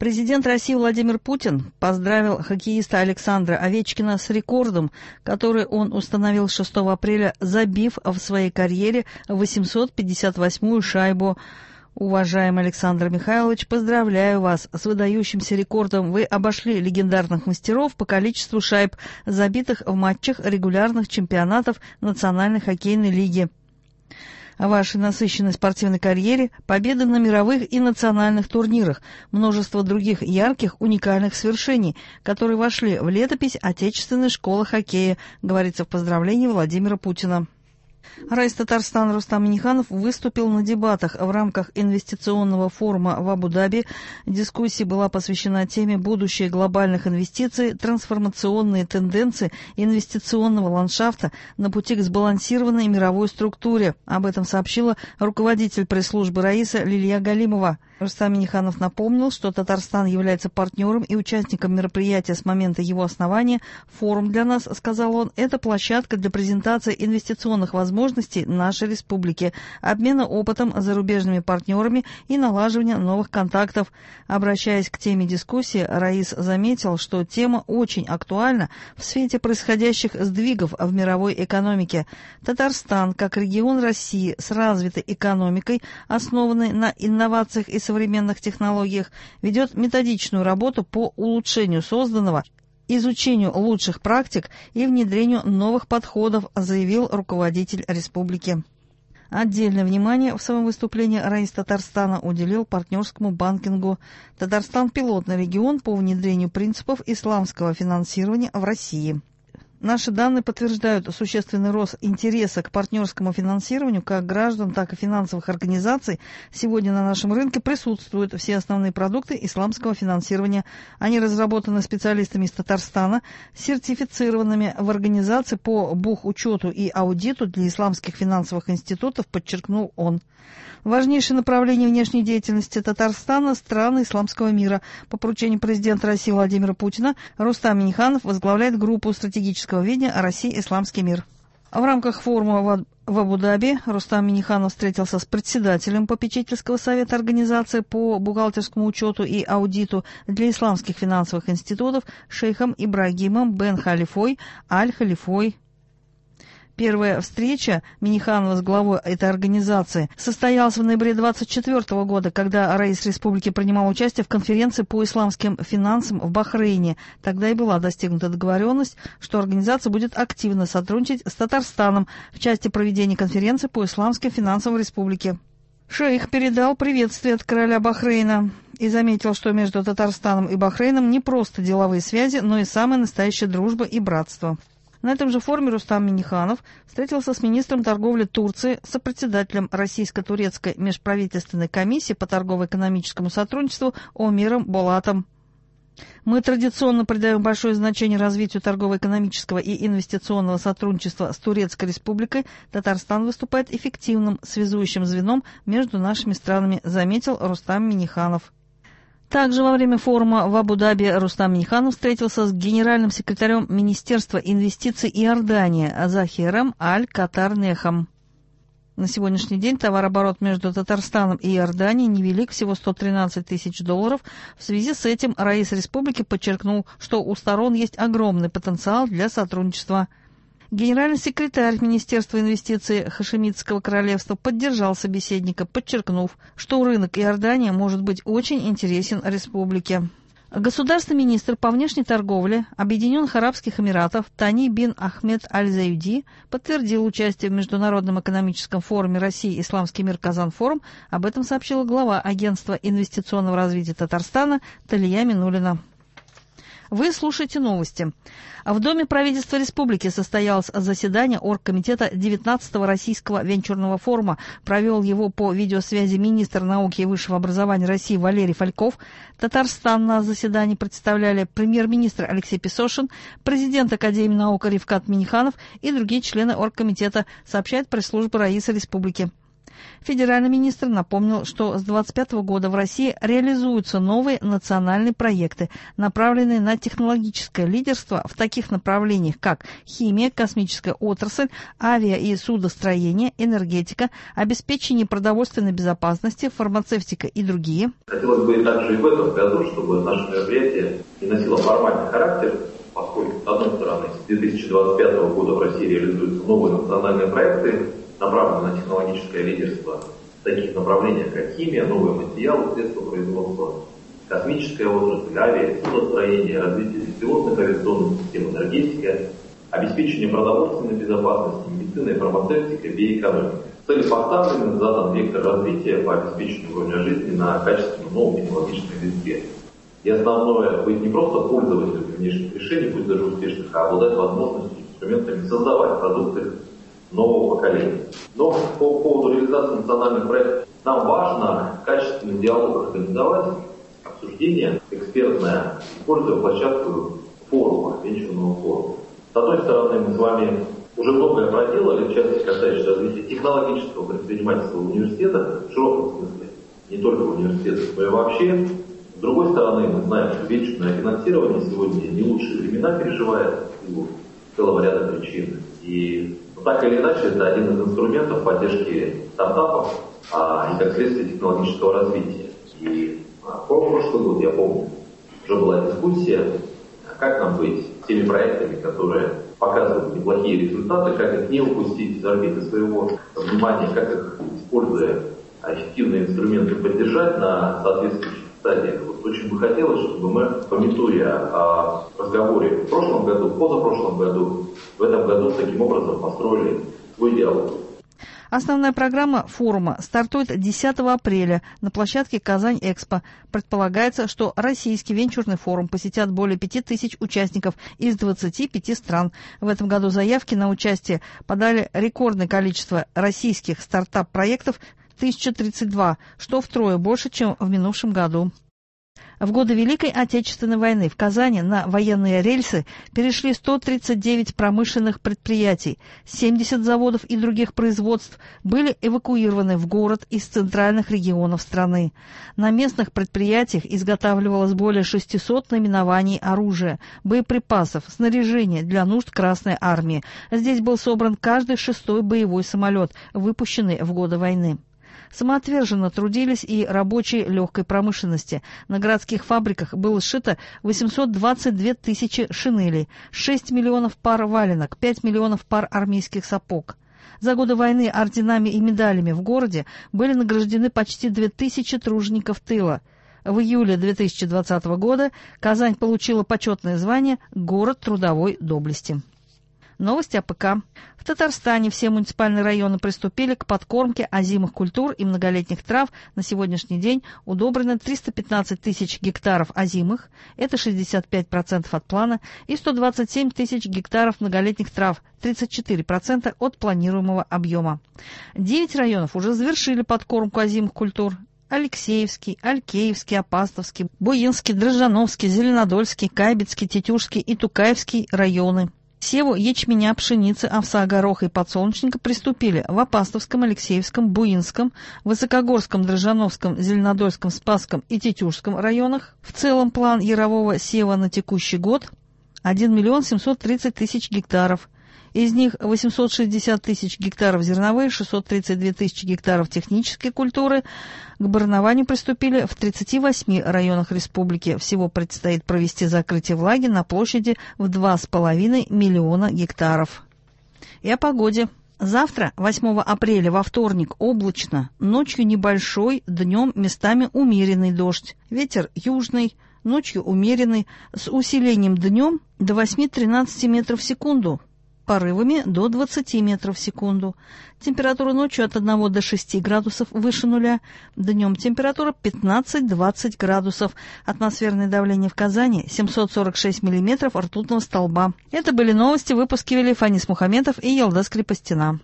Президент России Владимир Путин поздравил хоккеиста Александра Овечкина с рекордом, который он установил 6 апреля, забив в своей карьере 858-ю шайбу. Уважаемый Александр Михайлович, поздравляю вас с выдающимся рекордом. Вы обошли легендарных мастеров по количеству шайб, забитых в матчах регулярных чемпионатов Национальной хоккейной лиги. О вашей насыщенной спортивной карьере, победы на мировых и национальных турнирах, множество других ярких, уникальных свершений, которые вошли в летопись Отечественной школы хоккея, говорится в поздравлении Владимира Путина. Раис Татарстана Рустам Минниханов выступил на дебатах в рамках инвестиционного форума в Абу-Даби. Дискуссия была посвящена теме «Будущее глобальных инвестиций, трансформационные тенденции инвестиционного ландшафта на пути к сбалансированной мировой структуре». Об этом сообщила руководитель пресс-службы Раиса Лилия Галимова. Рустам Минниханов напомнил, что Татарстан является партнером и участником мероприятия с момента его основания. «Форум для нас, — сказал он, — это площадка для презентации инвестиционных возможностей нашей республики, обмена опытом с зарубежными партнерами и налаживания новых контактов». Обращаясь к теме дискуссии, Раис заметил, что тема очень актуальна в свете происходящих сдвигов в мировой экономике. Татарстан, как регион России с развитой экономикой, основанной на инновациях и современных технологиях, ведет методичную работу по улучшению созданного, изучению лучших практик и внедрению новых подходов, заявил руководитель республики. Отдельное внимание в своем выступлении Раис Татарстана уделил партнерскому банкингу. Татарстан – пилотный регион по внедрению принципов исламского финансирования в России. Наши данные подтверждают существенный рост интереса к партнерскому финансированию как граждан, так и финансовых организаций. Сегодня на нашем рынке присутствуют все основные продукты исламского финансирования. Они разработаны специалистами из Татарстана, сертифицированными в организации по бухучету и аудиту для исламских финансовых институтов, подчеркнул он. Важнейшее направление внешней деятельности Татарстана – страны исламского мира. По поручению президента России Владимира Путина Рустам Минниханов возглавляет группу стратегического видения «Россия. Исламский мир». В рамках форума в Абу-Даби Рустам Минниханов встретился с председателем попечительского совета организации по бухгалтерскому учету и аудиту для исламских финансовых институтов шейхом Ибрагимом бен Халифой Аль-Халифой. Первая встреча Минниханова с главой этой организации состоялась в ноябре 2024 года, когда Раис республики принимал участие в конференции по исламским финансам в Бахрейне. Тогда и была достигнута договоренность, что организация будет активно сотрудничать с Татарстаном в части проведения конференции по исламским финансам в республике. Шейх передал приветствие от короля Бахрейна и заметил, что между Татарстаном и Бахрейном не просто деловые связи, но и самая настоящая дружба и братство. На этом же форуме Рустам Минниханов встретился с министром торговли Турции, сопредседателем Российско-турецкой межправительственной комиссии по торгово-экономическому сотрудничеству Омиром Болатом. Мы традиционно придаем большое значение развитию торгово-экономического и инвестиционного сотрудничества с Турецкой Республикой. Татарстан выступает эффективным связующим звеном между нашими странами, заметил Рустам Минниханов. Также во время форума в Абу-Даби Рустам Минниханов встретился с генеральным секретарем Министерства инвестиций Иордании Захиром Аль-Катар-Нехом. На сегодняшний день товарооборот между Татарстаном и Иорданией невелик, всего $113 тысяч. В связи с этим Раис республики подчеркнул, что у сторон есть огромный потенциал для сотрудничества. Генеральный секретарь Министерства инвестиций Хашемитского королевства поддержал собеседника, подчеркнув, что рынок Иордании может быть очень интересен республике. Государственный министр по внешней торговле Объединенных Арабских Эмиратов Тани бин Ахмед Аль-Заюди подтвердил участие в Международном экономическом форуме России «Исламский мир. Казан-форум». Об этом сообщила глава Агентства инвестиционного развития Татарстана Талия Минулина. Вы слушаете новости. В Доме правительства республики состоялось заседание оргкомитета 19-го Российского венчурного форума. Провел его по видеосвязи министр науки и высшего образования России Валерий Фальков. Татарстан на заседании представляли премьер-министр Алексей Песошин, президент Академии наук Ривкат Минниханов и другие члены оргкомитета, сообщает пресс-служба Раиса республики. Федеральный министр напомнил, что с 2025 года в России реализуются новые национальные проекты, направленные на технологическое лидерство в таких направлениях, как химия, космическая отрасль, авиа- и судостроение, энергетика, обеспечение продовольственной безопасности, фармацевтика и другие. Хотелось бы также и в этом году, чтобы наше мероприятие не носило формальный характер, поскольку, с одной стороны, с 2025 года в России реализуются новые национальные проекты, направленные на технологическое лидерство в таких направлениях, как химия, новые материалы, средства производства, космическая отрасль, авиа, судостроение, развитие беспилотных авиационных систем, энергетика, обеспечение продовольственной безопасности, медицина и фармацевтика, биоэкономика. Цели поставлены, задан вектор развития по обеспечению уровня жизни на качественном новом технологическом языке. И основное — быть не просто пользователем внешних решений, пусть даже успешных, а обладать возможностью, инструментами создавать продукты нового поколения. Но по поводу реализации национальных проектов нам важно качественный диалог организовать, обсуждение экспертное, используя площадку форума, венчурного форума. С одной стороны, мы с вами уже многое проделали, в частности, касающееся развития технологического предпринимательства в университетах, в широком смысле, не только в университетах, но и вообще. С другой стороны, мы знаем, что венчурное финансирование сегодня не лучшие времена переживает из целого ряда причин. И так или иначе, это один из инструментов поддержки стартапов и, как следствие, технологического развития. И прошлый год, я помню, уже была дискуссия, как нам быть с теми проектами, которые показывают неплохие результаты, как их не упустить из орбиты своего внимания, как их, используя эффективные инструменты, поддержать на соответствующих стадиях. Вот очень бы хотелось, чтобы мы, памятуя о разговоре в прошлом году, в позапрошлом году, в этом году таким образом построили свой диалог. Основная программа форума стартует 10 апреля на площадке «Казань-Экспо». Предполагается, что российский венчурный форум посетят более 5000 участников из 25 стран. В этом году заявки на участие подали рекордное количество российских стартап-проектов – 1032, что втрое больше, чем в минувшем году. В годы Великой Отечественной войны в Казани на военные рельсы перешли 139 промышленных предприятий, 70 заводов и других производств были эвакуированы в город из центральных регионов страны. На местных предприятиях изготавливалось более 600 наименований оружия, боеприпасов, снаряжения для нужд Красной Армии. Здесь был собран каждый 6-й боевой самолет, выпущенный в годы войны. Самоотверженно трудились и рабочие легкой промышленности. На городских фабриках было сшито 822 тысячи шинелей, 6 миллионов пар валенок, 5 миллионов пар армейских сапог. За годы войны орденами и медалями в городе были награждены почти 2000 тружеников тыла. В июле 2020 года Казань получила почетное звание «Город трудовой доблести». Новости АПК. В Татарстане все муниципальные районы приступили к подкормке озимых культур и многолетних трав. На сегодняшний день удобрено 315 тысяч гектаров озимых, это 65% от плана, и 127 тысяч гектаров многолетних трав, 34% от планируемого объема. 9 районов уже завершили подкормку озимых культур. Алексеевский, Алькеевский, Апастовский, Буинский, Дрожжановский, Зеленодольский, Кайбицкий, Тетюшский и Тукаевский районы. К севу ячменя, пшеницы, овса, гороха и подсолнечника приступили в Апастовском, Алексеевском, Буинском, Высокогорском, Дрожжановском, Зеленодольском, Спасском и Тетюшском районах. В целом план ярового сева на текущий год 1 миллион 730 тысяч гектаров. Из них 860 тысяч гектаров зерновые, 632 тысячи гектаров технической культуры. К барнованию приступили в 38 районах республики. Всего предстоит провести закрытие влаги на площади в 2,5 миллиона гектаров. И о погоде. Завтра, 8 апреля, во вторник, облачно, ночью небольшой, днем местами умеренный дождь. Ветер южный, ночью умеренный, с усилением днем до 8-13 метров в секунду. Порывами до 20 метров в секунду. Температура ночью от 1 до 6 градусов выше нуля. Днем температура 15-20 градусов. Атмосферное давление в Казани 746 миллиметров ртутного столба. Это были новости. Выпуски вели Фанис Мухаметов и Елдас Крепостина.